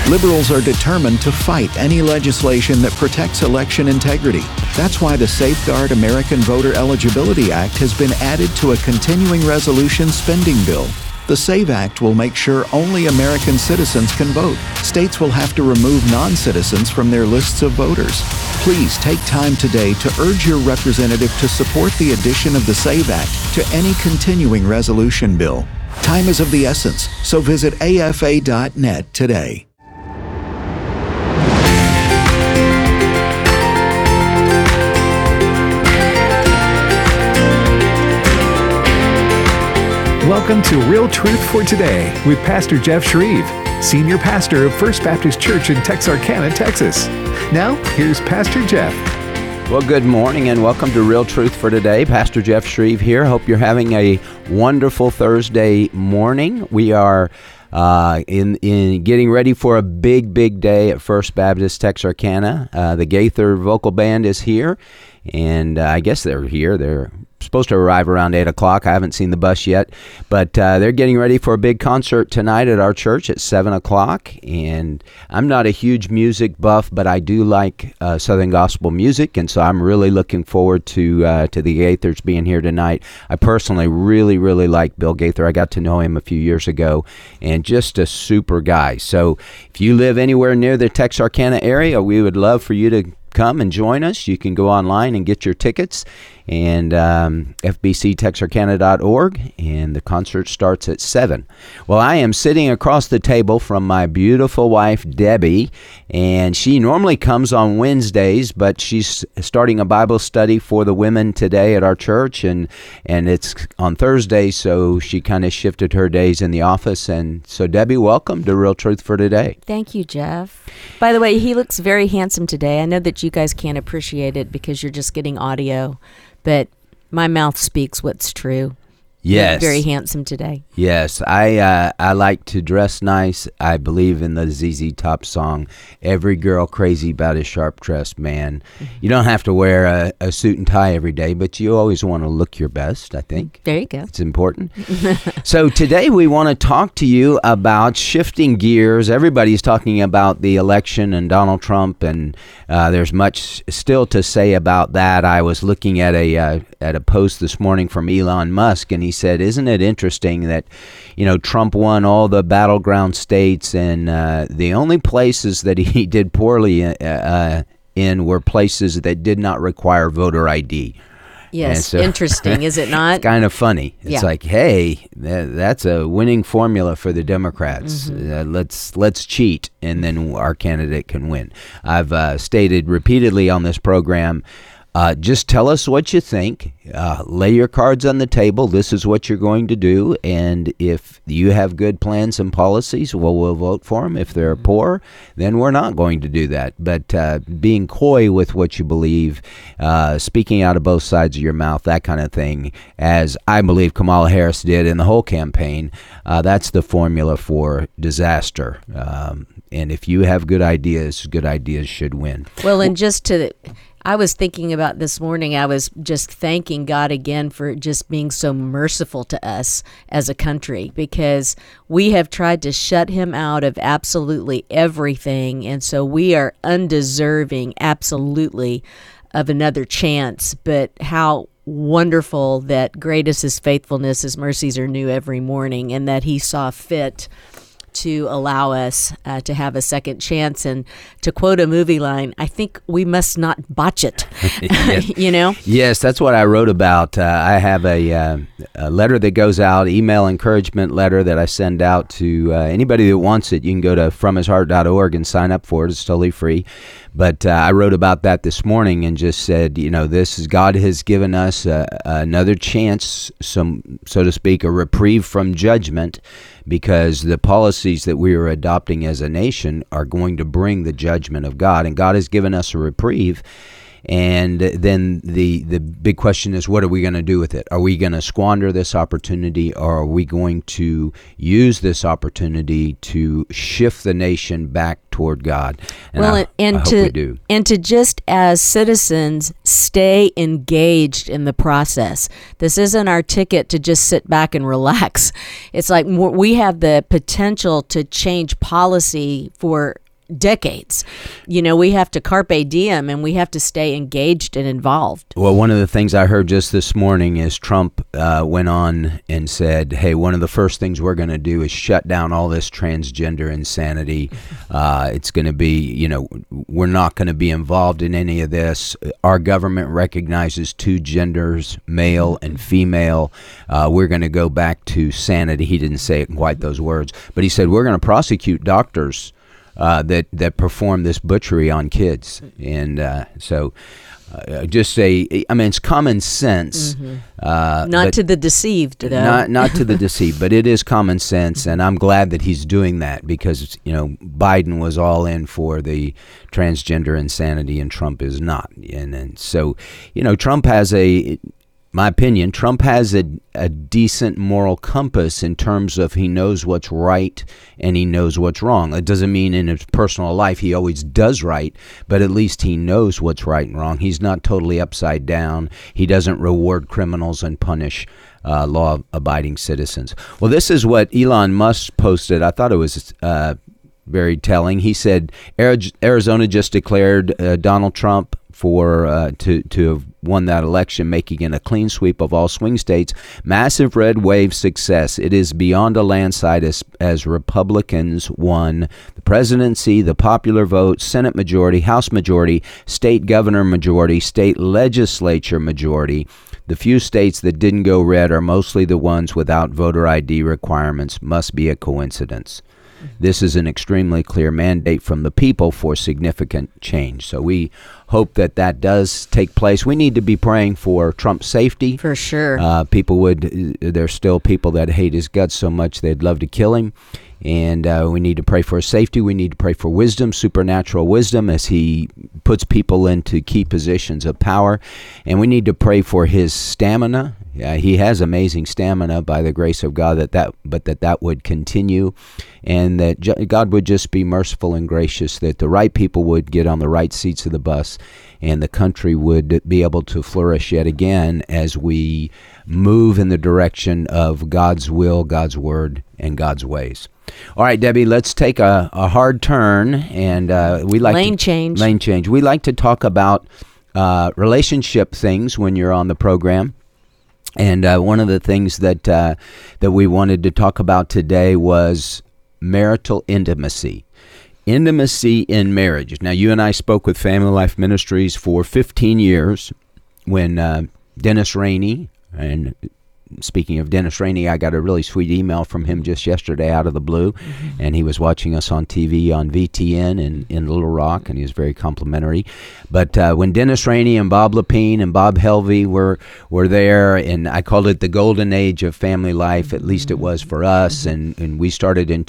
Liberals are determined to fight any legislation that protects election integrity. That's why the Safeguard American Voter Eligibility Act has been added to a continuing resolution spending bill. The SAVE Act will make sure only American citizens can vote. States will have to remove non-citizens from their lists of voters. Please take time today to urge your representative to support the addition of the SAVE Act to any continuing resolution bill. Time is of the essence, so visit afa.net today. Welcome to Real Truth for Today with Pastor Jeff Shreve, Senior Pastor of First Baptist Church in Texarkana, Texas. Now, here's Pastor Jeff. Well, good morning and welcome to Real Truth for Today. Pastor Jeff Shreve here. Hope you're having a wonderful Thursday morning. We are in getting ready for a big day at First Baptist Texarkana. The Gaither Vocal Band is here, and I guess they're here. They're supposed to arrive around 8 o'clock. I haven't seen the bus yet, but they're getting ready for a big concert tonight at our church at 7 o'clock, and I'm not a huge music buff, but I do like Southern gospel music, and so I'm really looking forward to the Gaithers being here tonight. I personally really like Bill Gaither. I got to know him a few years ago, and just a super guy. So if you live anywhere near the Texarkana area, we would love for you to come and join us. You can go online and get your tickets, and fbctexarkana.org, and the concert starts at 7. Well, I am sitting across the table from my beautiful wife, Debbie, and she normally comes on Wednesdays, but she's starting a Bible study for the women today at our church, and it's on Thursday, so she kind of shifted her days in the office. And so, Debbie, welcome to Real Truth for Today. Thank you, Jeff. By the way, he looks very handsome today. I know that you guys can't appreciate it because you're just getting audio, but my mouth speaks what's true. Yes. Very handsome today. Yes, I like to dress nice. I believe in the ZZ Top song, "Every Girl Crazy About a Sharp-Dressed Man." Mm-hmm. You don't have to wear a suit and tie every day, but you always want to look your best, I think. There you go. It's important. So today we want to talk to you about shifting gears. Everybody's talking about the election and Donald Trump, and there's much still to say about that. I was looking at a post this morning from Elon Musk, and he said, "Isn't it interesting that, Trump won all the battleground states, and the only places that he did poorly in were places that did not require voter ID." Yes, so, interesting, is it not? It's kind of funny. It's like, hey, that's a winning formula for the Democrats. Mm-hmm. Let's cheat, and then our candidate can win. I've stated repeatedly on this program, just tell us what you think. Lay your cards on the table. This is what you're going to do. And if you have good plans and policies, well, we'll vote for them. If they're poor, then we're not going to do that. But being coy with what you believe, speaking out of both sides of your mouth, that kind of thing, as I believe Kamala Harris did in the whole campaign, that's the formula for disaster. And if you have good ideas should win. Well, and I was thinking about this morning, I was just thanking God again for just being so merciful to us as a country, because we have tried to shut him out of absolutely everything, and so we are undeserving absolutely of another chance. But how wonderful that great is his faithfulness, his mercies are new every morning, and that he saw fit to allow us to have a second chance. And to quote a movie line, I think we must not botch it. Yes. Yes, that's what I wrote about. I have a letter that goes out, email encouragement letter that I send out to anybody that wants it. You can go to fromhisheart.org and sign up for it. It's totally free. But I wrote about that this morning and just said, God has given us another chance, so to speak, a reprieve from judgment, because the policies that we are adopting as a nation are going to bring the judgment of God. And God has given us a reprieve. And then the big question is, what are we going to do with it? Are we going to squander this opportunity, or are we going to use this opportunity to shift the nation back toward God? And I hope we do. And to just as citizens stay engaged in the process. This isn't our ticket to just sit back and relax. It's like we have the potential to change policy for decades. We have to carpe diem, and we have to stay engaged and involved. Well, one of the things I heard just this morning is Trump went on and said, hey, one of the first things we're going to do is shut down all this transgender insanity. It's going to be, we're not going to be involved in any of this. Our government recognizes two genders, male and female. We're going to go back to sanity. He didn't say it in quite those words, but he said, we're going to prosecute doctors that perform this butchery on kids. And so just say, it's common sense. Not to the deceived, though. Not to the deceived, but it is common sense, and I'm glad that he's doing that, because, Biden was all in for the transgender insanity, and Trump is not. And so, Trump has my opinion, Trump has a decent moral compass in terms of he knows what's right and he knows what's wrong. It doesn't mean in his personal life he always does right, but at least he knows what's right and wrong. He's not totally upside down. He doesn't reward criminals and punish law-abiding citizens. Well, this is what Elon Musk posted. I thought it was very telling. He said Arizona just declared Donald Trump to have won that election, making it a clean sweep of all swing states. Massive red wave success. It is beyond a landslide as Republicans won the presidency, the popular vote, Senate majority, House majority, state governor majority, state legislature majority. The few states that didn't go red are mostly the ones without voter ID requirements. Must be a coincidence. This is an extremely clear mandate from the people for significant change. So we hope that does take place. We need to be praying for Trump's safety. For sure. There's still people that hate his guts so much they'd love to kill him. And we need to pray for his safety. We need to pray for wisdom, supernatural wisdom, as he puts people into key positions of power. And we need to pray for his stamina. He has amazing stamina by the grace of God, but that would continue, and that God would just be merciful and gracious, that the right people would get on the right seats of the bus, and the country would be able to flourish yet again as we move in the direction of God's will, God's word, and God's ways. All right, Debbie, let's take a hard turn, and we like lane change. We like to talk about relationship things when you're on the program. And one of the things that we wanted to talk about today was marital intimacy. Intimacy in marriage. Now, you and I spoke with Family Life Ministries for 15 years when Dennis Rainey, and speaking of Dennis Rainey, I got a really sweet email from him just yesterday out of the blue, and he was watching us on TV on VTN in Little Rock, and he was very complimentary. But when Dennis Rainey and Bob Lepine and Bob Helvey were there, and I called it the golden age of family life, at least it was for us, and we started in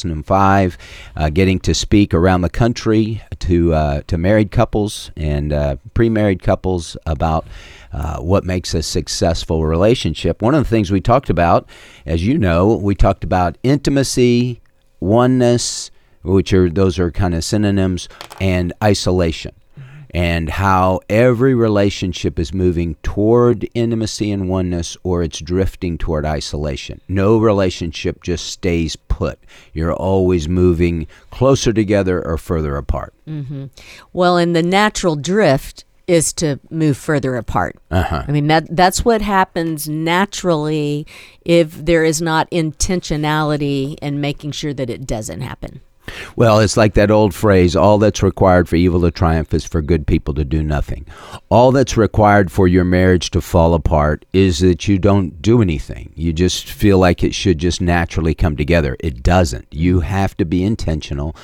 2005, getting to speak around the country to married couples and pre-married couples about what makes a successful relationship. One of the things we talked about, as you know, we talked about intimacy, oneness, those are kind of synonyms, and isolation, and how every relationship is moving toward intimacy and oneness, or it's drifting toward isolation. No relationship just stays put. You're always moving closer together or further apart. Mm-hmm. Well, in the natural drift is to move further apart. I mean, that's what happens naturally if there is not intentionality in making sure that it doesn't happen. Well, it's like that old phrase, all that's required for evil to triumph is for good people to do nothing. All that's required for your marriage to fall apart is that you don't do anything. You just feel like it should just naturally come together. It doesn't. You have to be intentional.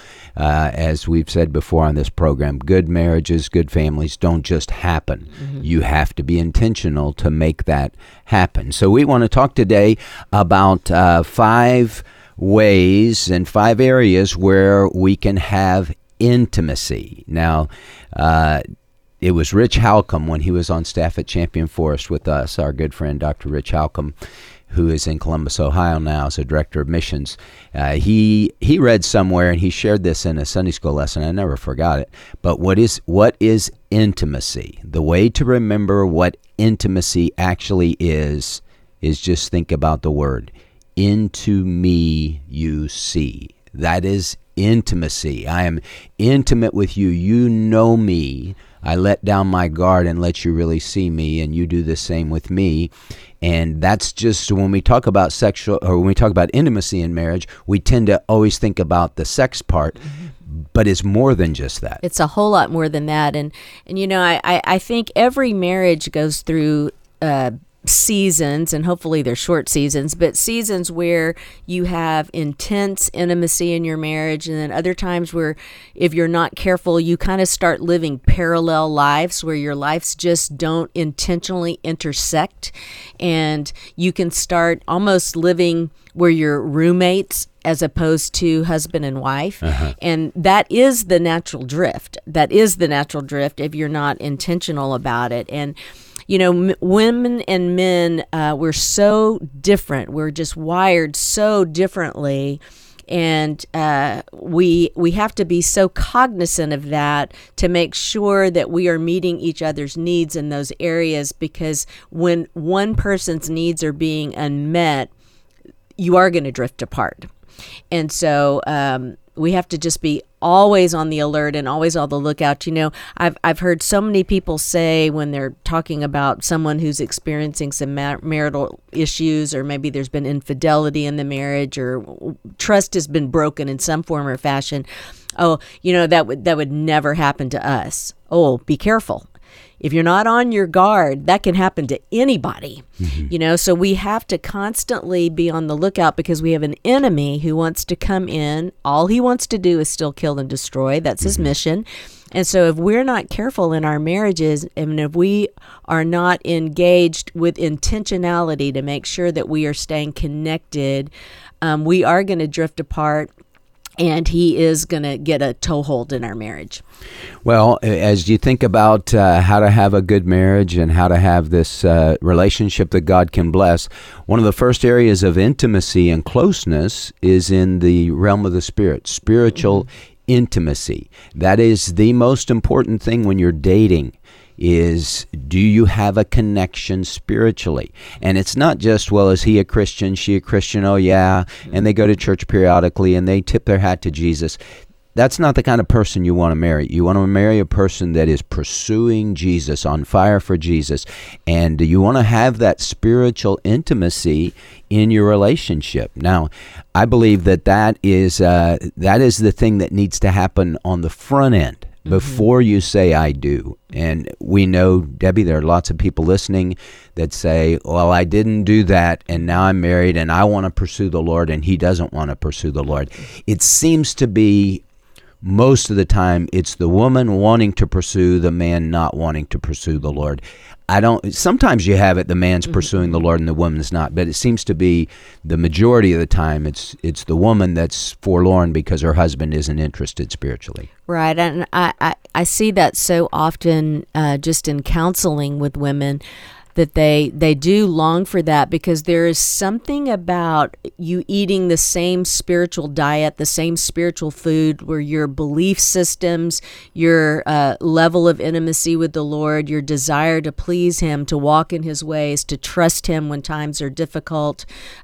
As we've said before on this program, good marriages, good families don't just happen. Mm-hmm. You have to be intentional to make that happen. So we want to talk today about 5 ways and 5 areas where we can have intimacy. Now, it was Rich Halcomb when he was on staff at Champion Forest with us, our good friend Dr. Rich Halcomb, who is in Columbus, Ohio now as a director of missions. He read somewhere, and he shared this in a Sunday school lesson. I never forgot it. But what is intimacy? The way to remember what intimacy actually is just think about the word. Into me you see. That is intimacy. I am intimate with you. You know me. I let down my guard and let you really see me, and you do the same with me. And that's just when we talk about when we talk about intimacy in marriage, we tend to always think about the sex part, but it's more than just that. It's a whole lot more than that. And I think every marriage goes through seasons, and hopefully they're short seasons, but seasons where you have intense intimacy in your marriage, and then other times where, if you're not careful, you kind of start living parallel lives where your lives just don't intentionally intersect, and you can start almost living where you're roommates as opposed to husband and wife. And that is the natural drift. That is the natural drift if you're not intentional about it. And women and men, we're so different. We're just wired so differently. And we have to be so cognizant of that to make sure that we are meeting each other's needs in those areas, because when one person's needs are being unmet, you are going to drift apart. And so we have to just be always on the alert and always on the lookout. I've heard so many people say when they're talking about someone who's experiencing some marital issues, or maybe there's been infidelity in the marriage, or trust has been broken in some form or fashion. Oh, that would never happen to us. Oh, be careful. If you're not on your guard, that can happen to anybody, so we have to constantly be on the lookout, because we have an enemy who wants to come in. All he wants to do is still kill and destroy. That's his mission. And so if we're not careful in our marriages, and if we are not engaged with intentionality to make sure that we are staying connected, we are going to drift apart. And he is going to get a toehold in our marriage. Well, as you think about how to have a good marriage and how to have this relationship that God can bless, one of the first areas of intimacy and closeness is in the realm of the Spirit, spiritual intimacy. That is the most important thing when you're dating. Is, do you have a connection spiritually? And it's not just, well, is he a Christian, she a Christian? Oh, yeah. And they go to church periodically and they tip their hat to Jesus. That's not the kind of person you want to marry. You want to marry a person that is pursuing Jesus, on fire for Jesus. And you want to have that spiritual intimacy in your relationship. Now, I believe that is the thing that needs to happen on the front end. Before you say I do. And we know, Debbie, there are lots of people listening that say, well, I didn't do that, and now I'm married, and I want to pursue the Lord, and he doesn't want to pursue the Lord. It seems to be, most of the time, it's the woman wanting to pursue, the man not wanting to pursue the Lord. Sometimes you have it, the man's pursuing the Lord and the woman's not, but it seems to be the majority of the time it's the woman that's forlorn because her husband isn't interested spiritually. Right, and I see that so often just in counseling with women, that they do long for that, because there is something about you eating the same spiritual diet, the same spiritual food, where your belief systems, your level of intimacy with the Lord, your desire to please him, to walk in his ways, to trust him when times are difficult,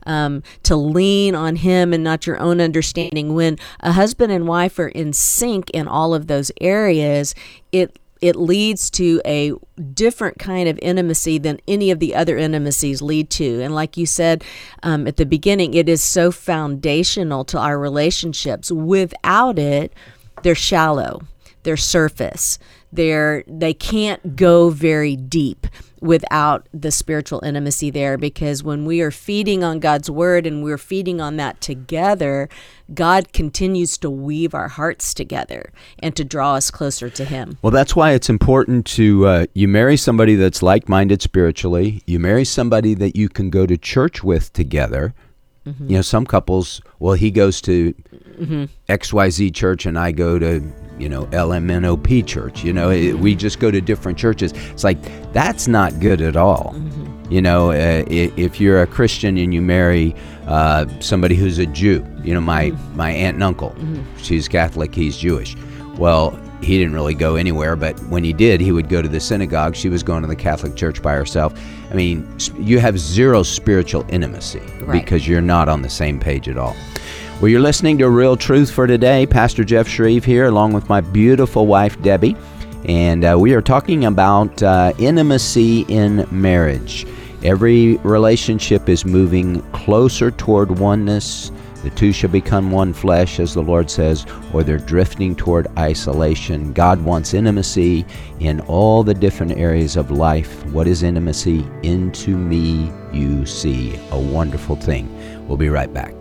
to lean on him and not your own understanding. When a husband and wife are in sync in all of those areas, it leads to a different kind of intimacy than any of the other intimacies lead to. And like you said at the beginning, it is so foundational to our relationships. Without it, they're shallow, they're surface, they can't go very deep without the spiritual intimacy there, because when we are feeding on God's word and we're feeding on that together, God continues to weave our hearts together and to draw us closer to him. Well, that's why it's important to you marry somebody that's like-minded spiritually. You marry somebody that you can go to church with together. Some couples, well, he goes to XYZ church and I go to LMNOP church. We just go to different churches. It's like, that's not good at all. If you're a Christian and you marry somebody who's a Jew, my aunt and uncle, she's Catholic, he's Jewish. Well, he didn't really go anywhere, but when he did, he would go to the synagogue. She was going to the Catholic church by herself. I mean, you have zero spiritual intimacy because you're not on the same page at all. Well, you're listening to Real Truth for Today. Pastor Jeff Shreve here, along with my beautiful wife, Debbie. And we are talking about intimacy in marriage. Every relationship is moving closer toward oneness. The two shall become one flesh, as the Lord says, or they're drifting toward isolation. God wants intimacy in all the different areas of life. What is intimacy? Into me you see. A wonderful thing. We'll be right back.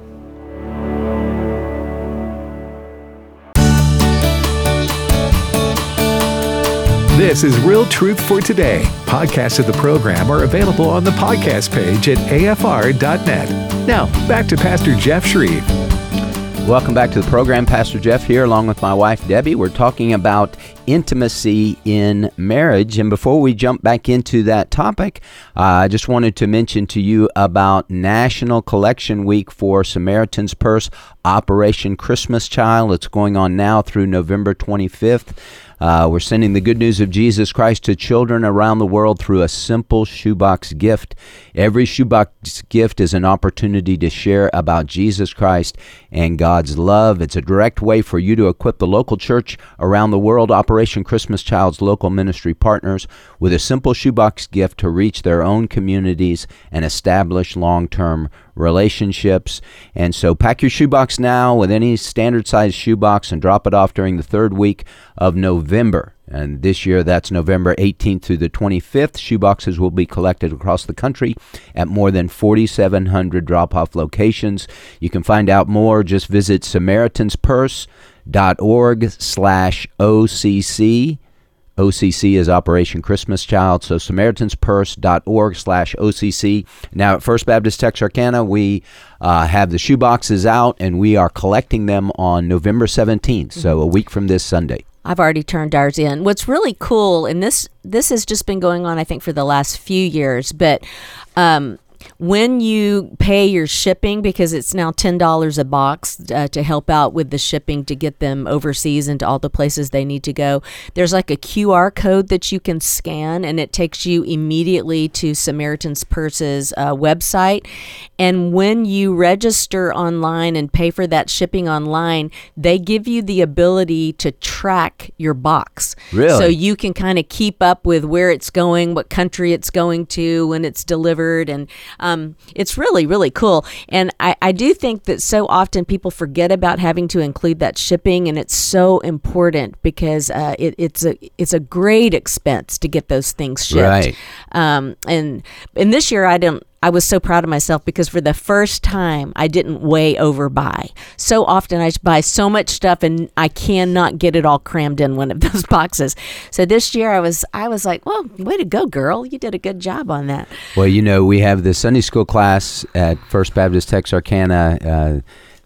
This is Real Truth for Today. Podcasts of the program are available on the podcast page at afr.net. Now, back to Pastor Jeff Shreve. Welcome back to the program. Pastor Jeff here, along with my wife, Debbie. We're talking about intimacy in marriage. And before we jump back into that topic, I just wanted to mention to you about National Collection Week for Samaritan's Purse, Operation Christmas Child. It's going on now through November 25th. We're sending the good news of Jesus Christ to children around the world through a simple shoebox gift. Every shoebox gift is an opportunity to share about Jesus Christ and God's love. It's a direct way for you to equip the local church around the world, Operation Christmas Child's local ministry partners, with a simple shoebox gift to reach their own communities and establish long-term relationships. And so pack your shoebox now with any standard size shoebox and drop it off during the third week of November. And this year, that's November 18th through the 25th. Shoeboxes will be collected across the country at more than 4,700 drop-off locations. You can find out more. Just visit SamaritansPurse.org/OCC. OCC is Operation Christmas Child, so SamaritansPurse.org/OCC. Now at First Baptist Texarkana, we have the shoeboxes out, and we are collecting them on November 17th, so a week from this Sunday. I've already turned ours in. What's really cool, and this has just been going on, I think, for the last few years, but when you pay your shipping, because it's now $10 a box to help out with the shipping to get them overseas into all the places they need to go, there's like a QR code that you can scan, and it takes you immediately to Samaritan's Purse's website. And when you register online and pay for that shipping online, they give you the ability to track your box. Really? So you can kind of keep up with where it's going, what country it's going to, when it's delivered, and it's really, really cool. And I do think that so often people forget about having to include that shipping, and it's so important because it's a great expense to get those things shipped. Right. And this year I was so proud of myself because for the first time, I didn't way overbuy. So often I buy so much stuff and I cannot get it all crammed in one of those boxes. So this year I was like, well, way to go, girl. You did a good job on that. Well, we have the Sunday school class at First Baptist Texarkana,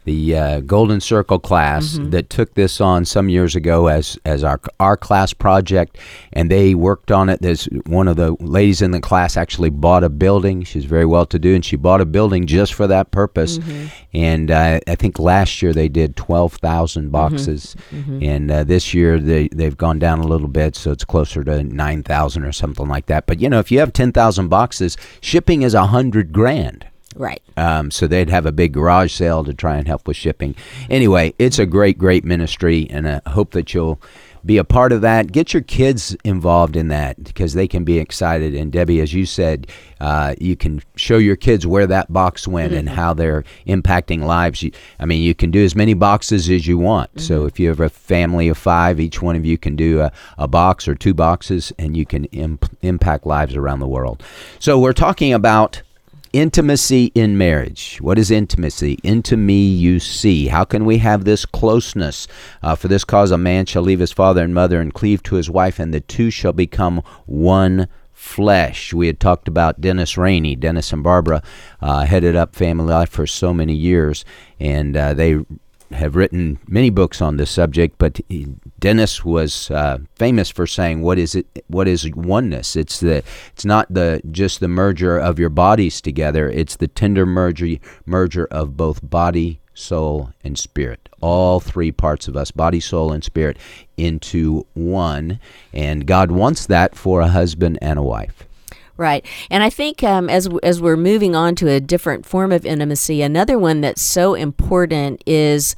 the Golden Circle class that took this on some years ago as our class project, and they worked on it. There's one of the ladies in the class actually bought a building. She's very well-to-do, and she bought a building just for that purpose. And I think last year they did 12,000 boxes, and this year they've gone down a little bit, so it's closer to 9,000 or something like that. But if you have 10,000 boxes, shipping is $100,000. Right. So they'd have a big garage sale to try and help with shipping. Anyway, it's a great, great ministry, and I hope that you'll be a part of that. Get your kids involved in that because they can be excited. And Debbie, as you said, you can show your kids where that box went and how they're impacting lives. You can do as many boxes as you want. So if you have a family of 5, each one of you can do a box or 2 boxes, and you can impact lives around the world. So we're talking about intimacy in marriage. What is intimacy? Into me you see. How can we have this closeness? For this cause a man shall leave his father and mother and cleave to his wife, and the two shall become one flesh. We had talked about Dennis Rainey. Dennis and Barbara headed up Family Life for so many years, and they have written many books on this subject, but Dennis was famous for saying, "What is it? What is oneness? It's not just the merger of your bodies together. It's the tender merger of both body, soul, and spirit. All three parts of us, body, soul, and spirit, into one. And God wants that for a husband and a wife." Right. And I think as we're moving on to a different form of intimacy, another one that's so important is,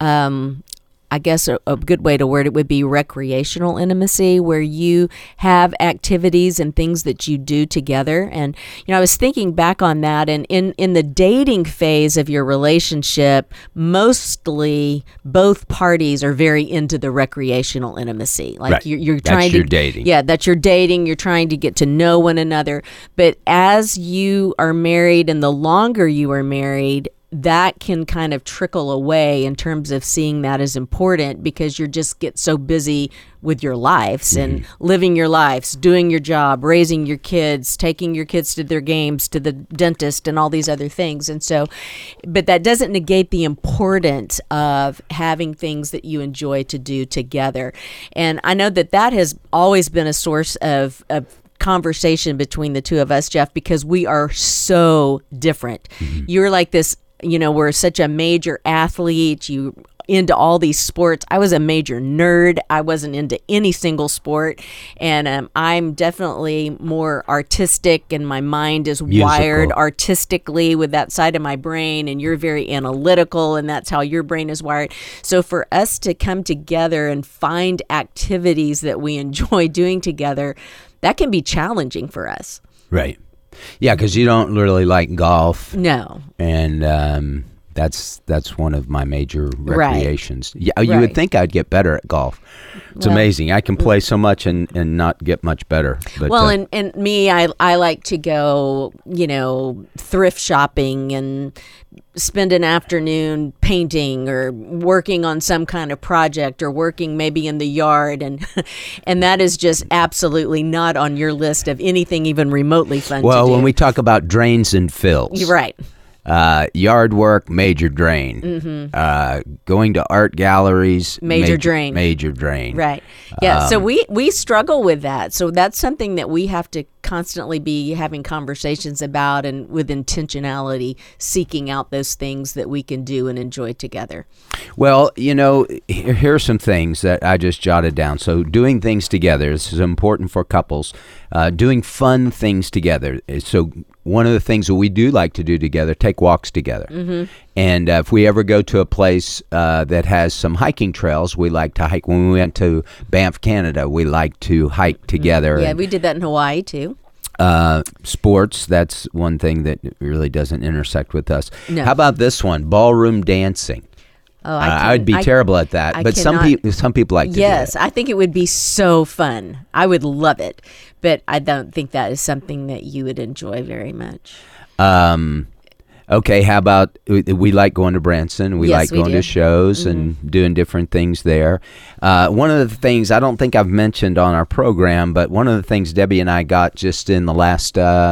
I guess a good way to word it would be recreational intimacy, where you have activities and things that you do together. And, I was thinking back on that, and in the dating phase of your relationship, mostly both parties are very into the recreational intimacy. Like right. you're that's trying your to dating. Yeah, that's your dating. You're trying to get to know one another. But as you are married, and the longer you are married, that can kind of trickle away in terms of seeing that as important, because you just get so busy with your lives and living your lives, doing your job, raising your kids, taking your kids to their games, to the dentist, and all these other things. And so, but that doesn't negate the importance of having things that you enjoy to do together. And I know that has always been a source of conversation between the two of us, Jeff, because we are so different. You're like this, we're such a major athlete. You into all these sports. I was a major nerd. I wasn't into any single sport. And I'm definitely more artistic, and my mind is wired artistically with that side of my brain. And you're very analytical, and that's how your brain is wired. So for us to come together and find activities that we enjoy doing together, that can be challenging for us. Right. Yeah, because you don't really like golf. No. And that's one of my major recreations. Right. Yeah, you would think I'd get better at golf. It's amazing. I can play so much and not get much better. But, and me, I like to go, thrift shopping and spend an afternoon painting or working on some kind of project, or working maybe in the yard, and that is just absolutely not on your list of anything even remotely fun to do. Well, when we talk about drains and fills. You're right. Yard work, major drain. Going to art galleries, major drain. Major drain. Right. Yeah. So we struggle with that. So that's something that we have to constantly be having conversations about, and with intentionality, seeking out those things that we can do and enjoy together. Well, here are some things that I just jotted down. So doing things together, this is important for couples. Doing fun things together. So one of the things that we do like to do together, take walks together. And if we ever go to a place that has some hiking trails, we like to hike. When we went to Banff, Canada, we like to hike together. Yeah, we did that in Hawaii too. Sports, that's one thing that really doesn't intersect with us. No. How about this one? Ballroom dancing. Oh, I'd be terrible at that, but some people like to do it. Yes, I think it would be so fun. I would love it, but I don't think that is something that you would enjoy very much. Okay, how about we like going to Branson. We like going to shows and doing different things there. One of the things I don't think I've mentioned on our program, but one of the things Debbie and I got just in the last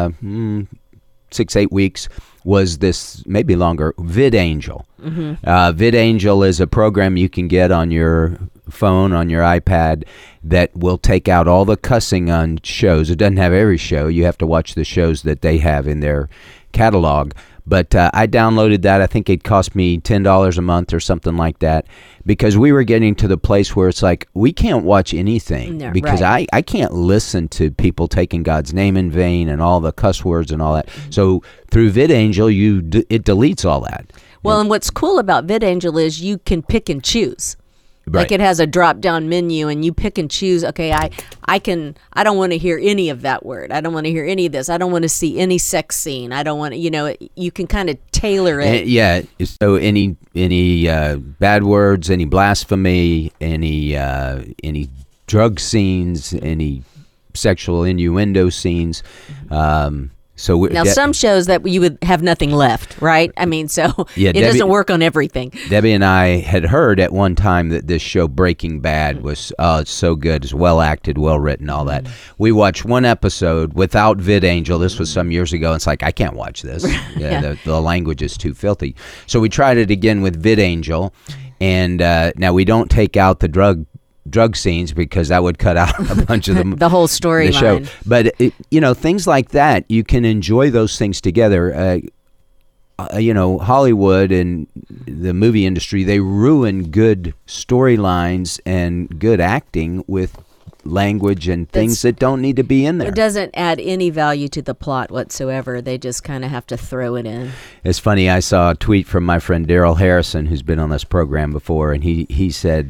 6-8 weeks was this, maybe longer, VidAngel. VidAngel is a program you can get on your phone, on your iPad, that will take out all the cussing on shows. It doesn't have every show. You have to watch the shows that they have in their catalog. But I downloaded that. I think it cost me $10 a month or something like that, because we were getting to the place where it's like, we can't watch anything because I can't listen to people taking God's name in vain and all the cuss words and all that. So through VidAngel, it deletes all that. Well, and what's cool about VidAngel is you can pick and choose. Right. Like it has a drop-down menu, and you pick and choose. Okay, I don't want to hear any of that word. I don't want to hear any of this. I don't want to see any sex scene. I don't want to. You can kind of tailor it. So any bad words, any blasphemy, any drug scenes, any sexual innuendo scenes. So now, some shows that you would have nothing left, right? I mean, so it doesn't work on everything. Debbie and I had heard at one time that this show Breaking Bad was it's so good, it's well acted, well written, all that. We watched one episode without VidAngel. This was some years ago. It's like, I can't watch this. The language is too filthy. So we tried it again with VidAngel. And now we don't take out the drug scenes because that would cut out a bunch of the whole storyline. But things like that, you can enjoy those things together. Hollywood and the movie industry, they ruin good storylines and good acting with language and things that don't need to be in there. It doesn't add any value to the plot whatsoever. They just kind of have to throw it in. It's funny, I saw a tweet from my friend Daryl Harrison, who's been on this program before, and he said,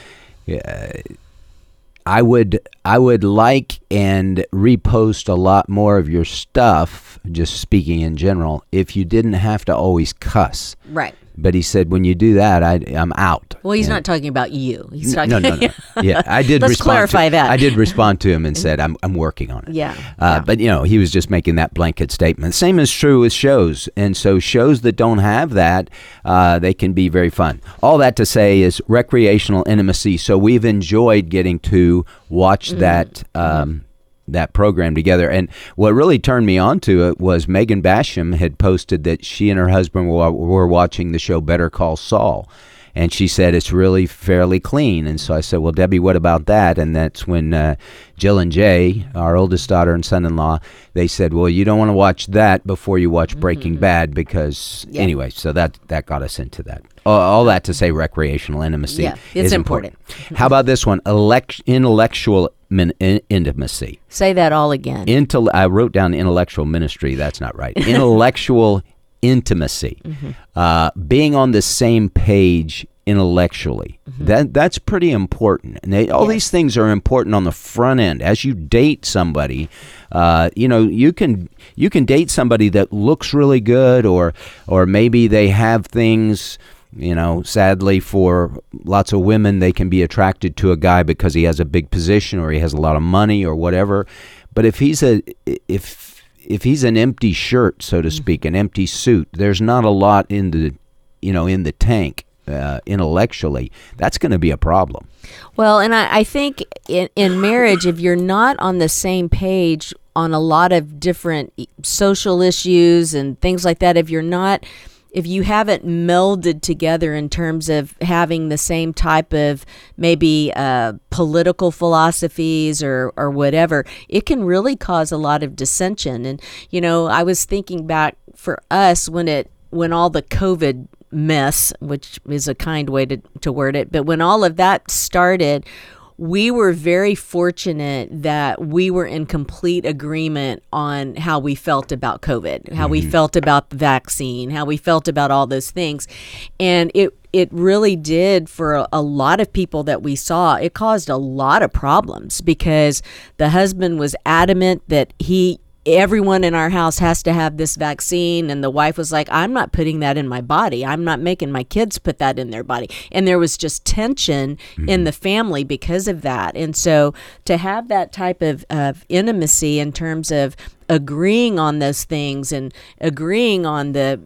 I would like and repost a lot more of your stuff, just speaking in general, if you didn't have to always cuss. Right. But he said, when you do that, I'm out. Well, he's not talking about you. He's talking. No. Yeah, I did. Let's clarify that. I did respond to him and said, I'm working on it. Yeah. But he was just making that blanket statement. Same is true with shows, and so shows that don't have that, they can be very fun. All that to say is recreational intimacy. So we've enjoyed getting to watch that. That program together. And what really turned me on to it was Megan Basham had posted that she and her husband were watching the show Better Call Saul. And she said it's really fairly clean. And so I said, well, Debbie, what about that? And that's when Jill and Jay, our oldest daughter and son-in-law, they said, well, you don't want to watch that before you watch Breaking Bad because, anyway, so that got us into that. All that to say recreational intimacy is is important. How about this one? Intellectual intimacy. Say that all again. I wrote down intellectual ministry. That's not right. Intellectual intimacy. Being on the same page intellectually. That's pretty important. And these things are important on the front end. As you date somebody, you can date somebody that looks really good, or maybe they have things. Sadly for lots of women, they can be attracted to a guy because he has a big position or he has a lot of money or whatever. But if he's an empty shirt, so to speak, an empty suit, there's not a lot in the tank intellectually. That's going to be a problem. Well, and I think in marriage, if you're not on the same page on a lot of different social issues and things like that, if you haven't melded together in terms of having the same type of maybe political philosophies or whatever, it can really cause a lot of dissension. And, I was thinking back for us when all the COVID mess, which is a kind way to word it, but when all of that started, we were very fortunate that we were in complete agreement on how we felt about COVID, how we felt about the vaccine, how we felt about all those things. And it really did, for a lot of people that we saw, it caused a lot of problems because the husband was adamant that everyone in our house has to have this vaccine, and the wife was like, I'm not putting that in my body. I'm not making my kids put that in their body. And there was just tension in the family because of that. And so to have that type of intimacy in terms of agreeing on those things and agreeing on the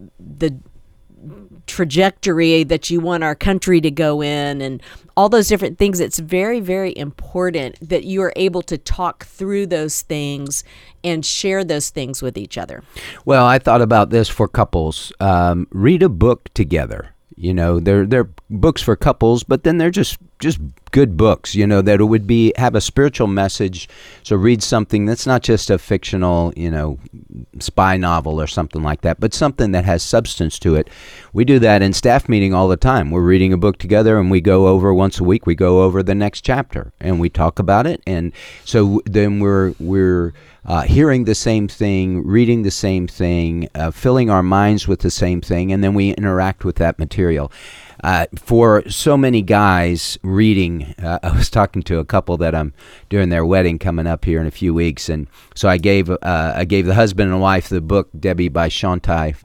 trajectory that you want our country to go in and all those different things, it's very, very important that you are able to talk through those things and share those things with each other. Well, I thought about this for couples. Read a book together. They're books for couples, but then they're just good books, that would have a spiritual message. So read something that's not just a fictional, spy novel or something like that, but something that has substance to it. We do that in staff meeting all the time. We're reading a book together, and we go over once a week, we go over the next chapter and we talk about it. And so then we're hearing the same thing, reading the same thing, filling our minds with the same thing, and then we interact with that material. For so many guys reading, I was talking to a couple that I'm doing their wedding coming up here in a few weeks, and so I gave the husband and wife the book, Debbie, by Shanti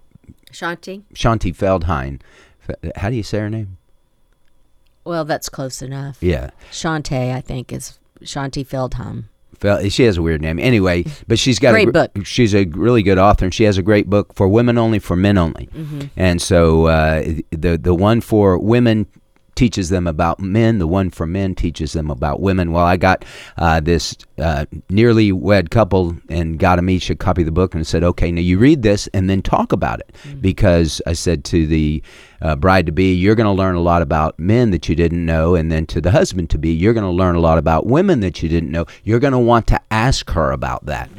Feldhahn. How do you say her name? Well, that's close enough. Yeah. Shanti, I think, is Shanti Feldhahn. She has a weird name. Anyway, but she's got great book. She's a really good author, and she has a great book for women only, for men only. And so the one for women teaches them about men. The one for men teaches them about women. Well, I got this nearly wed couple and got them each a copy of the book and said, okay, now you read this and then talk about it. Because I said to the bride-to-be, you're going to learn a lot about men that you didn't know. And then to the husband-to-be, you're going to learn a lot about women that you didn't know. You're going to want to ask her about that.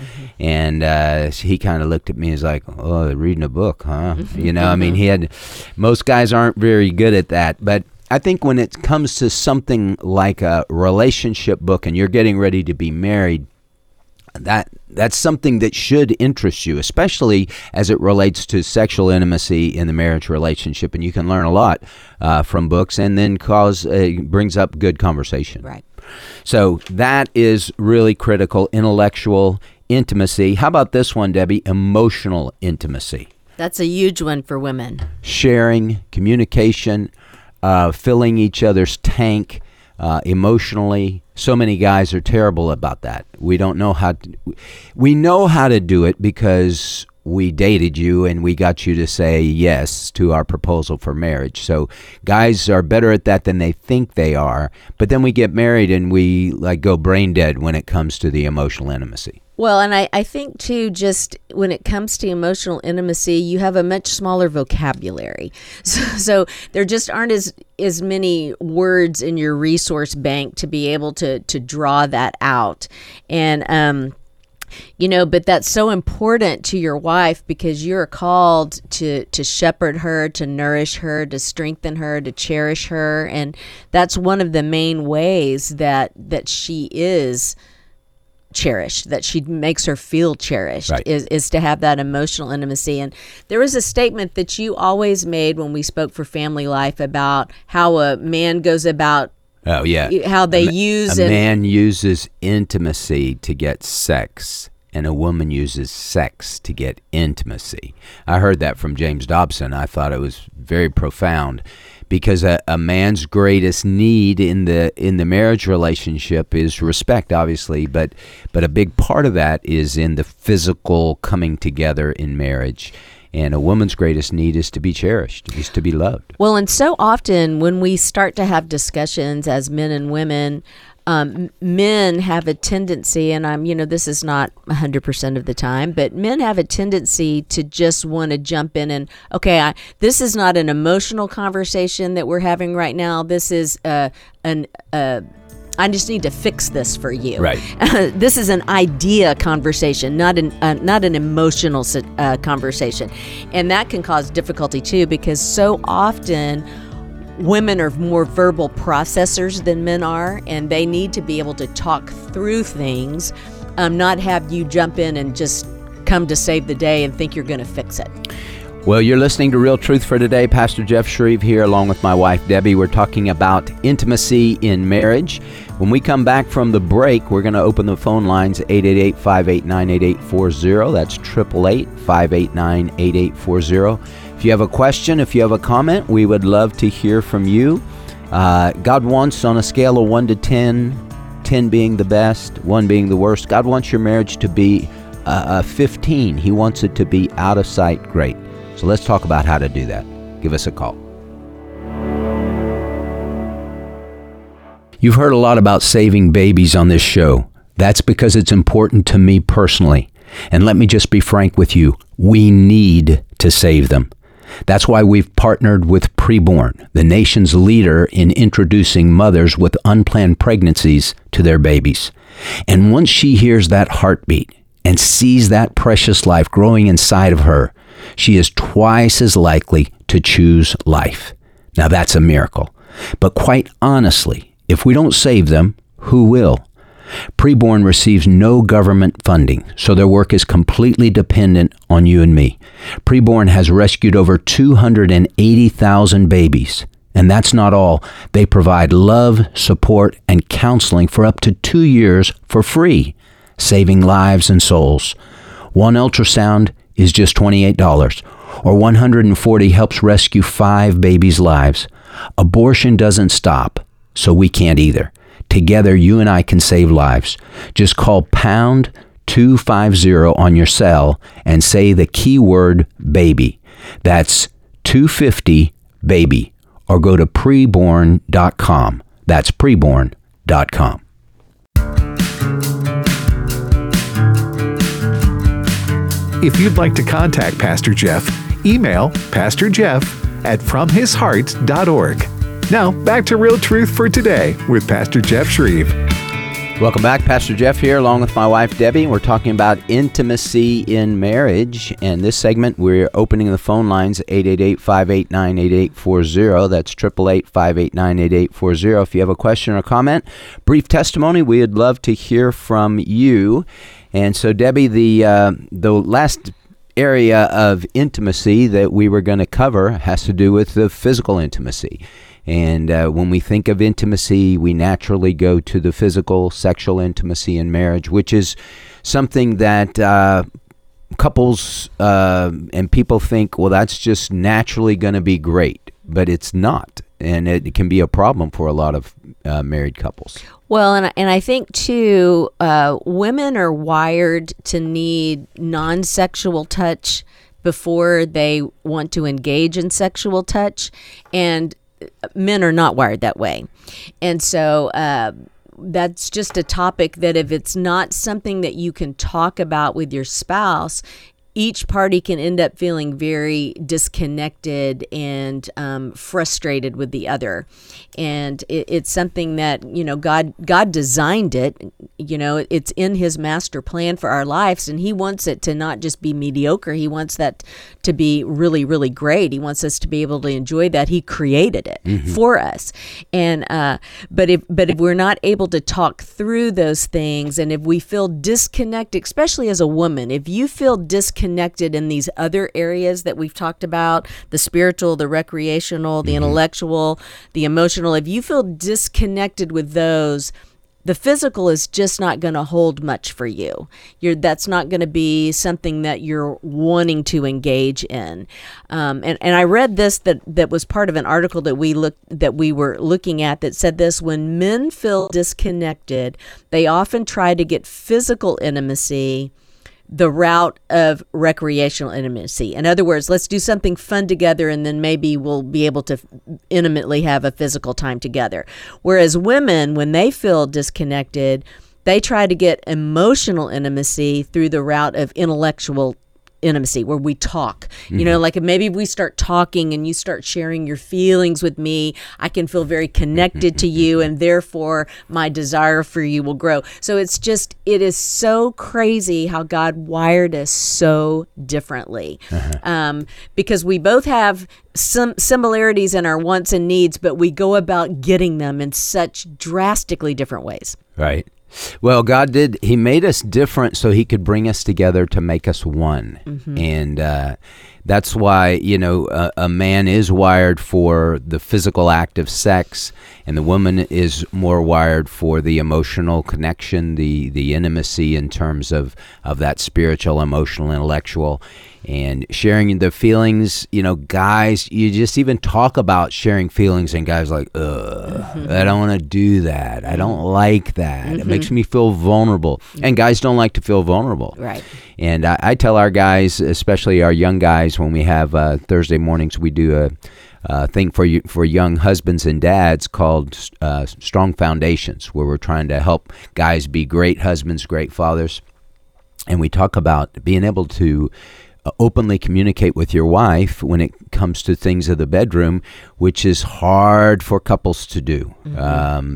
And he kind of looked at me and was like, oh, reading a book, huh? I mean, most guys aren't very good at that. But I think when it comes to something like a relationship book and you're getting ready to be married, that's something that should interest you, especially as it relates to sexual intimacy in the marriage relationship. And you can learn a lot from books, and then brings up good conversation. Right. So that is really critical. Intellectual intimacy. How about this one, Debbie? Emotional intimacy. That's a huge one for women. Sharing, communication, filling each other's tank emotionally. So many guys are terrible about that. We don't know how to. We know how to do it because we dated you and we got you to say yes to our proposal for marriage. So guys are better at that than they think they are. But then we get married and we go brain dead when it comes to the emotional intimacy. Well, and I think, too, just when it comes to emotional intimacy, you have a much smaller vocabulary. So there just aren't as many words in your resource bank to be able to draw that out. And, but that's so important to your wife because you're called to shepherd her, to nourish her, to strengthen her, to cherish her. And that's one of the main ways that she is cherished, that she makes her feel cherished, right, is to have that emotional intimacy. And there was a statement that you always made when we spoke for Family Life about how a man goes about how they a man uses intimacy to get sex, and a woman uses sex to get intimacy. I heard that from James Dobson. I thought it was very profound. Because a man's greatest need in the marriage relationship is respect, obviously, but a big part of that is in the physical coming together in marriage. And a woman's greatest need is to be cherished, is to be loved. Well, and so often when we start to have discussions as men and women, men have a tendency, and this is not 100% of the time, but men have a tendency to just want to jump in and, okay, this is not an emotional conversation that we're having right now. This is I just need to fix this for you. Right. This is an idea conversation, not an emotional conversation, and that can cause difficulty too, because so often women are more verbal processors than men are, and they need to be able to talk through things, not have you jump in and just come to save the day and think you're going to fix it. Well, you're listening to Real Truth for Today. Pastor Jeff Shreve here along with my wife, Debbie. We're talking about intimacy in marriage. When we come back from the break, we're going to open the phone lines 888-589-8840. That's 888-589-8840. If you have a question, if you have a comment, we would love to hear from you. God wants, on a scale of 1 to 10, 10 being the best, 1 being the worst, God wants your marriage to be 15. He wants it to be out of sight great. So let's talk about how to do that. Give us a call. You've heard a lot about saving babies on this show. That's because it's important to me personally. And let me just be frank with you. We need to save them. That's why we've partnered with Preborn, the nation's leader in introducing mothers with unplanned pregnancies to their babies. And once she hears that heartbeat and sees that precious life growing inside of her, she is twice as likely to choose life. Now that's a miracle. But quite honestly, if we don't save them, who will? Preborn receives no government funding, so their work is completely dependent on you and me. Preborn has rescued over 280,000 babies. And that's not all. They provide love, support, and counseling for up to 2 years for free, saving lives and souls. One ultrasound is just $28, or 140 helps rescue 5 babies' lives. Abortion doesn't stop, so we can't either. Together, you and I can save lives. Just call pound 250 on your cell and say the keyword baby. That's 250 baby. or go to preborn.com. That's preborn.com. If you'd like to contact Pastor Jeff, email pastorjeff@fromhisheart.org. Now, back to Real Truth for Today with Pastor Jeff Shreve. Welcome back. Pastor Jeff here, along with my wife, Debbie. We're talking about intimacy in marriage. And this segment, we're opening the phone lines, 888-589-8840. That's 888-589-8840. If you have a question or comment, brief testimony, we'd love to hear from you. And so, Debbie, the last area of intimacy that we were going to cover has to do with the physical intimacy. And when we think of intimacy, we naturally go to the physical, sexual intimacy in marriage, which is something that couples and people think, well, that's just naturally going to be great. But it's not. And it can be a problem for a lot of married couples. Well, and I think, too, women are wired to need non-sexual touch before they want to engage in sexual touch, and men are not wired that way. And so that's just a topic that if it's not something that you can talk about with your spouse, each party can end up feeling very disconnected and frustrated with the other. And it's something that, God designed it. It's in his master plan for our lives, and he wants it to not just be mediocre. He wants that to be really, really great. He wants us to be able to enjoy that. He created it for us. And but if we're not able to talk through those things, and if we feel disconnected, especially as a woman, if you feel disconnected in these other areas that we've talked about, the spiritual, the recreational, the intellectual, the emotional, if you feel disconnected with those, the physical is just not going to hold much for you. That's not going to be something that you're wanting to engage in. And I read this that was part of an article that we were looking at that said this: when men feel disconnected, they often try to get physical intimacy the route of recreational intimacy. In other words, let's do something fun together, and then maybe we'll be able to intimately have a physical time together. Whereas women, when they feel disconnected, they try to get emotional intimacy through the route of intellectual intimacy, where we talk. Like if maybe we start talking and you start sharing your feelings with me, I can feel very connected to you, and therefore my desire for you will grow. So it is so crazy how God wired us so differently. Because we both have some similarities in our wants and needs, but we go about getting them in such drastically different ways. Right. Well, He made us different so he could bring us together to make us one. And that's why, a man is wired for the physical act of sex, and the woman is more wired for the emotional connection, the intimacy in terms of that spiritual, emotional, intellectual, and sharing the feelings. Guys, you just even talk about sharing feelings, and guys are like, I don't want to do that. I don't like that. It makes me feel vulnerable. And guys don't like to feel vulnerable. Right. And I tell our guys, especially our young guys, when we have Thursday mornings, we do a thing for young husbands and dads called Strong Foundations, where we're trying to help guys be great husbands, great fathers. And we talk about being able to openly communicate with your wife when it comes to things of the bedroom, which is hard for couples to do. I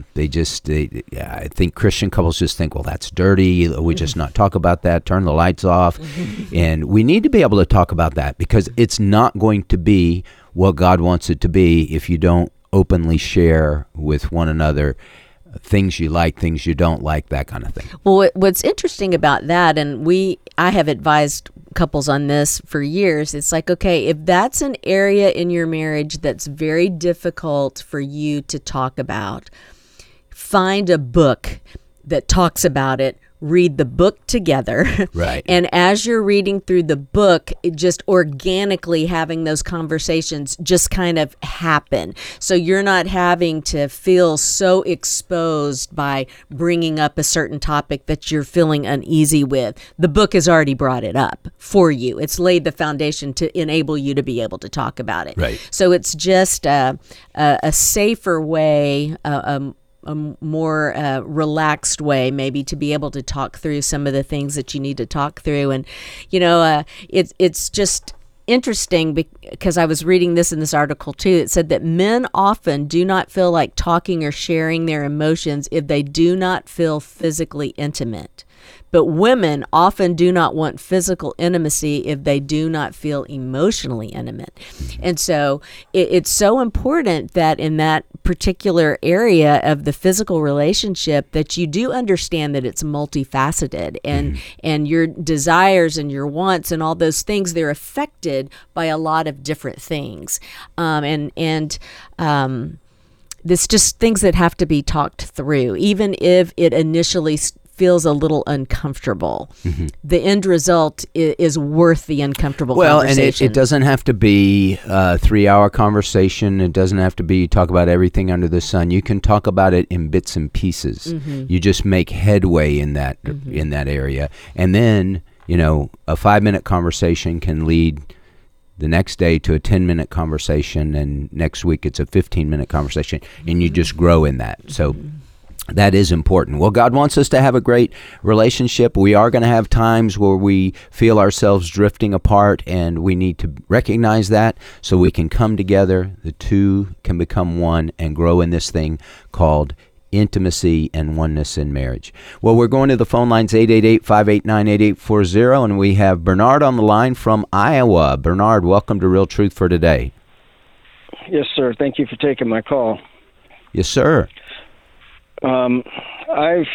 think Christian couples just think, well, that's dirty. We just not talk about that. Turn the lights off. And we need to be able to talk about that, because it's not going to be what God wants it to be if you don't openly share with one another things you like, things you don't like, that kind of thing. Well, what's interesting about that, and I have advised couples on this for years, it's like, okay, if that's an area in your marriage that's very difficult for you to talk about, find a book that talks about it, read the book together. Right. And as you're reading through the book, it just organically having those conversations just kind of happen. So you're not having to feel so exposed by bringing up a certain topic that you're feeling uneasy with. The book has already brought it up for you. It's laid the foundation to enable you to be able to talk about it. Right. So it's just a safer way, a more relaxed way maybe to be able to talk through some of the things that you need to talk through. And, it's just interesting because I was reading this in this article too. It said that men often do not feel like talking or sharing their emotions if they do not feel physically intimate. But women often do not want physical intimacy if they do not feel emotionally intimate. And so it's so important that in that particular area of the physical relationship that you do understand that it's multifaceted and your desires and your wants and all those things, they're affected by a lot of different things. This just things that have to be talked through, even if it initially feels a little uncomfortable. The end result is worth the uncomfortable conversation. Well, and it doesn't have to be a 3-hour conversation. It doesn't have to be talk about everything under the sun. You can talk about it in bits and pieces. You just make headway in that area. And then, a 5-minute conversation can lead the next day to a 10-minute conversation, and next week it's a 15-minute conversation, and you just grow in that. So that is important. Well, God wants us to have a great relationship. We are going to have times where we feel ourselves drifting apart, and we need to recognize that so we can come together. The two can become one and grow in this thing called intimacy and oneness in marriage. Well, we're going to the phone lines, 888-589-8840, and we have Bernard on the line from Iowa. Bernard, welcome to Real Truth for Today. Yes, sir. Thank you for taking my call. Yes, sir. I've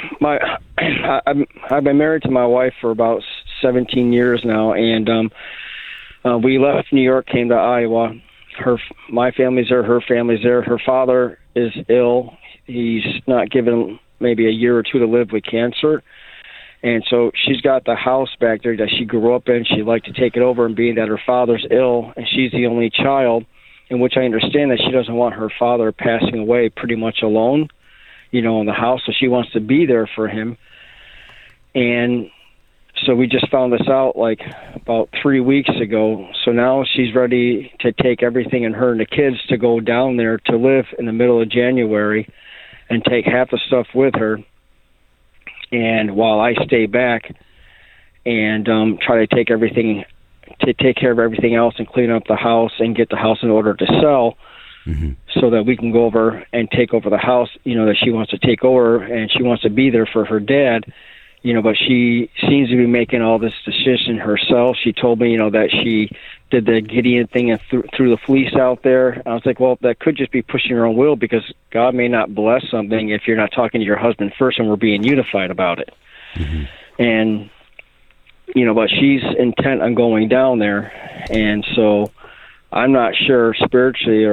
been married to my wife for about 17 years now, and we left New York, came to Iowa. My family's there, her family's there. Her father is ill. He's not given maybe a year or two to live with cancer, and so she's got the house back there that she grew up in. She'd like to take it over, and being that her father's ill and she's the only child, in which I understand that she doesn't want her father passing away pretty much alone, in the house, so she wants to be there for him. And so we just found this out like about 3 weeks ago. So now she's ready to take everything and her and the kids to go down there to live in the middle of January and take half the stuff with her. And while I stay back and try to take care of everything else and clean up the house and get the house in order to sell, so that we can go over and take over the house, that she wants to take over, and she wants to be there for her dad, but she seems to be making all this decision herself. She told me, that she did the Gideon thing and threw the fleece out there. I was like, well, that could just be pushing your own will, because God may not bless something if you're not talking to your husband first and we're being unified about it. And, but she's intent on going down there. And so I'm not sure spiritually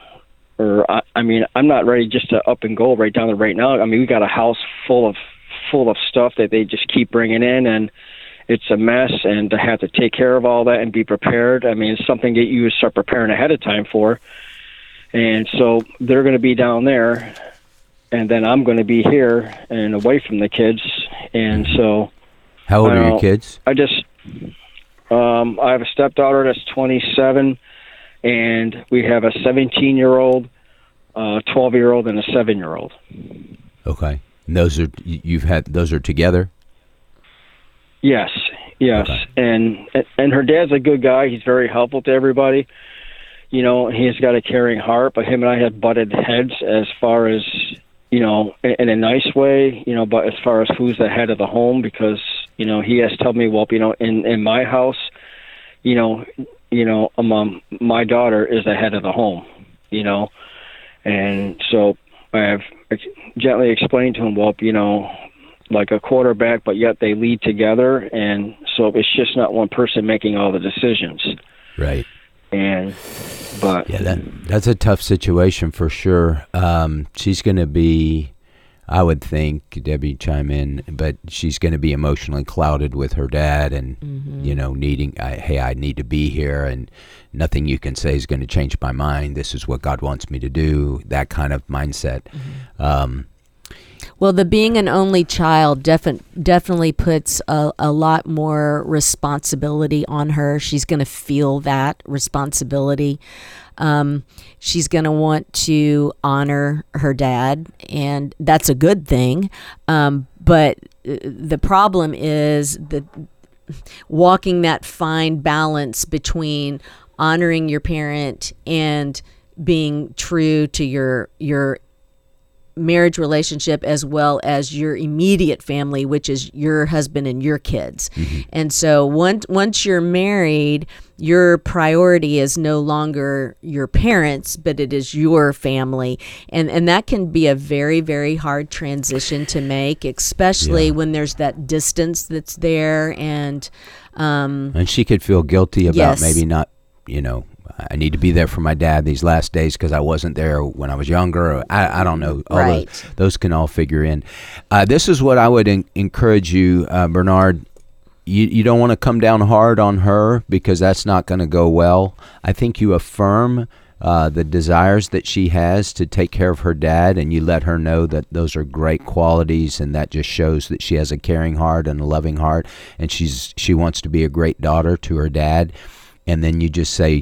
I'm not ready just to up and go right down there right now. I mean, we got a house full of stuff that they just keep bringing in, and it's a mess, and to have to take care of all that and be prepared. I mean, it's something that you would start preparing ahead of time for. And so they're going to be down there, and then I'm going to be here and away from the kids. And so, how old are your kids? I have a stepdaughter that's 27. And we have a 17-year-old, 12-year-old, and a 7-year-old. Okay. And those are together? Yes. Okay. And her dad's a good guy. He's very helpful to everybody. He's got a caring heart, but him and I have butted heads as far as, in a nice way, but as far as who's the head of the home, because, he has told me, well, in my house, my daughter is the head of the home, and so I have gently explained to him, well, like a quarterback, but yet they lead together, and so it's just not one person making all the decisions. Right. But that's a tough situation for sure. She's going to be I would think, Debbie, chime in, but she's going to be emotionally clouded with her dad and, needing, hey, I need to be here, and nothing you can say is going to change my mind. This is what God wants me to do, that kind of mindset. Well, the being an only child definitely puts a lot more responsibility on her. She's going to feel that responsibility. She's going to want to honor her dad, and that's a good thing. But the problem is that walking that fine balance between honoring your parent and being true to your marriage relationship as well as your immediate family, which is your husband and your kids. And so once you're married, your priority is no longer your parents, but it is your family. And that can be a very, very hard transition to make, especially when there's that distance that's there. And she could feel guilty about Yes. maybe not, I need to be there for my dad these last days because I wasn't there when I was younger. I don't know. Right. Those can all figure in. This is what I would encourage you, Bernard. You don't want to come down hard on her because that's not going to go well. I think you affirm the desires that she has to take care of her dad, and you let her know that those are great qualities, and that just shows that she has a caring heart and a loving heart, and she wants to be a great daughter to her dad. And then you just say,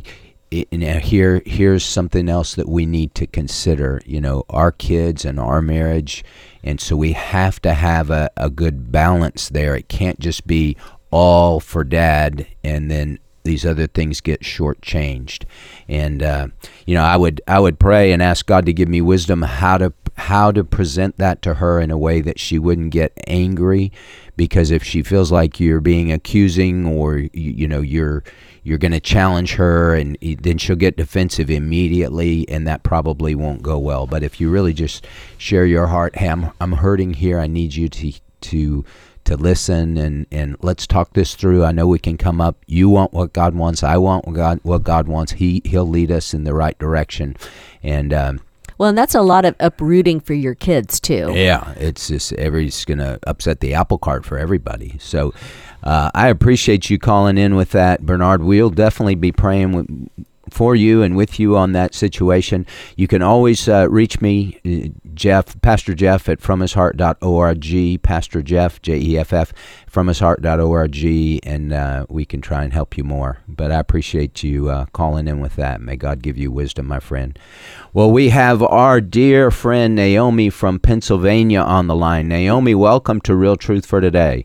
here's something else that we need to consider, our kids and our marriage. And so we have to have a good balance there. It can't just be all for dad and then these other things get shortchanged. And I would pray and ask God to give me wisdom how to present that to her in a way that she wouldn't get angry, because if she feels like you're being accusing or you're going to challenge her, and then she'll get defensive immediately, and that probably won't go well. But if you really just share your heart, hey, I'm hurting here, I need you to listen, and let's talk this through. I know we can come up. You want what God wants. I want what God wants. He'll lead us in the right direction. And well, and that's a lot of uprooting for your kids too. yeah, it's just it's going to upset the apple cart for everybody. So I appreciate you calling in with that, Bernard. We'll definitely be praying for you and with you on that situation. You can always reach me, Pastor Jeff at fromhisheart.org, Pastor Jeff, Jeff, fromhisheart.org, and we can try and help you more. But I appreciate you calling in with that. May God give you wisdom, my friend. Well, we have our dear friend Naomi from Pennsylvania on the line. Naomi, welcome to Real Truth for Today.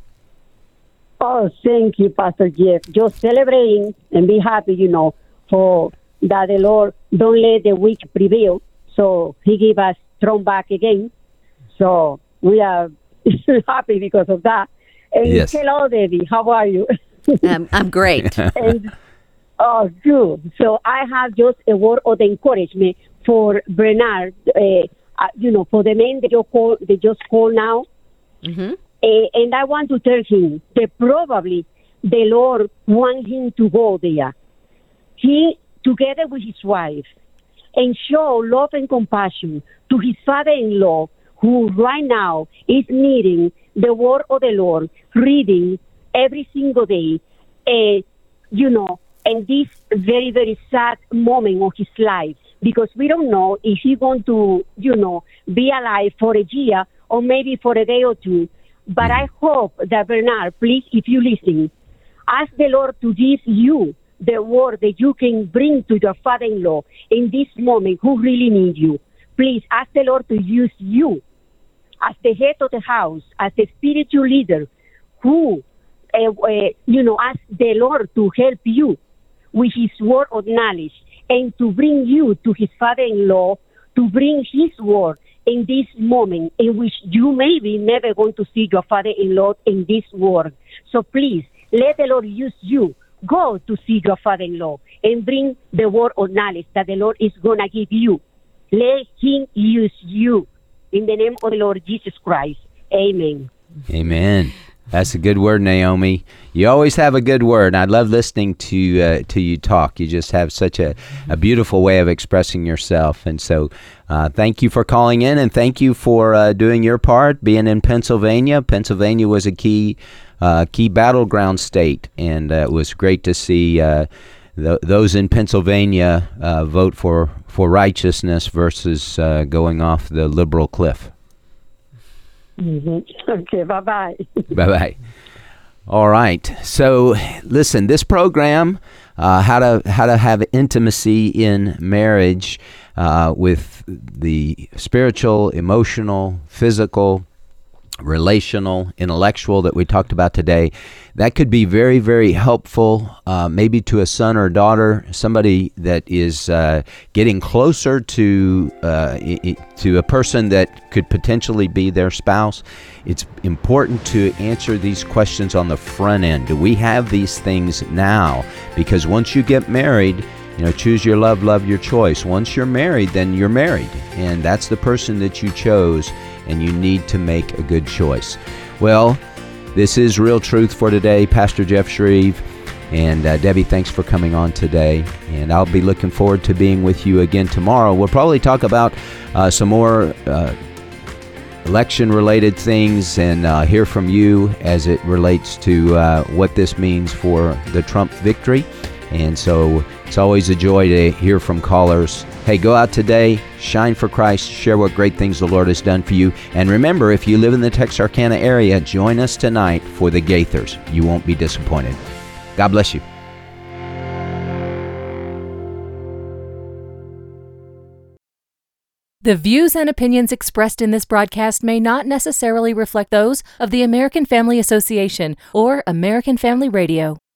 Oh, thank you, Pastor Jeff. Just celebrating and be happy, for that the Lord don't let the weak prevail. So he give us strong back again. So we are happy because of that. And Yes. Hello, Debbie. How are you? I'm great. And, oh, good. So I have just a word of encouragement for Bernard, for the men that just call now. Mm-hmm. And I want to tell him that probably the Lord wants him to go there. He, together with his wife, and show love and compassion to his father-in-law, who right now is needing the word of the Lord, reading every single day, in this very, very sad moment of his life, because we don't know if he's going to, be alive for a year or maybe for a day or two. But I hope that, Bernard, please, if you listen, ask the Lord to give you the word that you can bring to your father-in-law in this moment who really needs you. Please ask the Lord to use you as the head of the house, as the spiritual leader who, ask the Lord to help you with his word of knowledge and to bring you to his father-in-law, to bring his word in this moment in which you may be never going to see your father-in-law in this world. So please, let the Lord use you. Go to see your father-in-law and bring the word of knowledge that the Lord is going to give you. Let him use you. In the name of the Lord Jesus Christ. Amen. Amen. That's a good word, Naomi. You always have a good word. I love listening to you talk. You just have such a beautiful way of expressing yourself. And so thank you for calling in, and thank you for doing your part, being in Pennsylvania. Pennsylvania was a key battleground state, and it was great to see those in Pennsylvania vote for righteousness versus going off the liberal cliff. Mm-hmm. Okay, bye-bye. Bye-bye. All right. So, listen, this program, how to have intimacy in marriage with the spiritual, emotional, physical, relational, intellectual that we talked about today, that could be very, very helpful maybe to a son or daughter, somebody that is getting closer to a person that could potentially be their spouse. It's important to answer these questions on the front end. Do we have these things now? Because once you get married, choose your love, love your choice. Once you're married, then you're married. And that's the person that you chose, and you need to make a good choice. Well, this is Real Truth for today. Pastor Jeff Shreve and Debbie, thanks for coming on today. And I'll be looking forward to being with you again tomorrow. We'll probably talk about some more election-related things and hear from you as it relates to what this means for the Trump victory. And so it's always a joy to hear from callers. Hey, go out today, shine for Christ, share what great things the Lord has done for you. And remember, if you live in the Texarkana area, join us tonight for the Gaithers. You won't be disappointed. God bless you. The views and opinions expressed in this broadcast may not necessarily reflect those of the American Family Association or American Family Radio.